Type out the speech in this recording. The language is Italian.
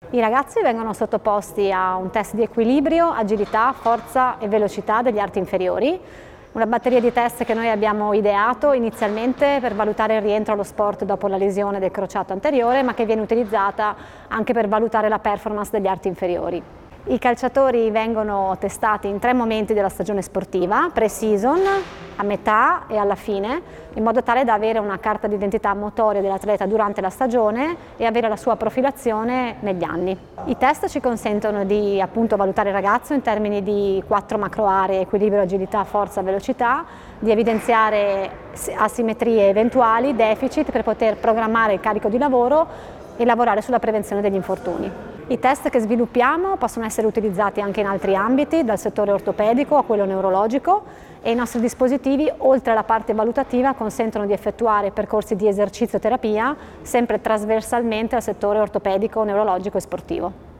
I ragazzi vengono sottoposti a un test di equilibrio, agilità, forza e velocità degli arti inferiori, una batteria di test che noi abbiamo ideato inizialmente per valutare il rientro allo sport dopo la lesione del crociato anteriore, ma che viene utilizzata anche per valutare la performance degli arti inferiori. I calciatori vengono testati in 3 momenti della stagione sportiva, pre-season, a metà e alla fine, in modo tale da avere una carta d'identità motoria dell'atleta durante la stagione e avere la sua profilazione negli anni. I test ci consentono di valutare il ragazzo in termini di 4 macro aree: equilibrio, agilità, forza, velocità, di evidenziare asimmetrie eventuali, deficit, per poter programmare il carico di lavoro e lavorare sulla prevenzione degli infortuni. I test che sviluppiamo possono essere utilizzati anche in altri ambiti, dal settore ortopedico a quello neurologico, e i nostri dispositivi, oltre alla parte valutativa, consentono di effettuare percorsi di esercizio-terapia sempre trasversalmente al settore ortopedico, neurologico e sportivo.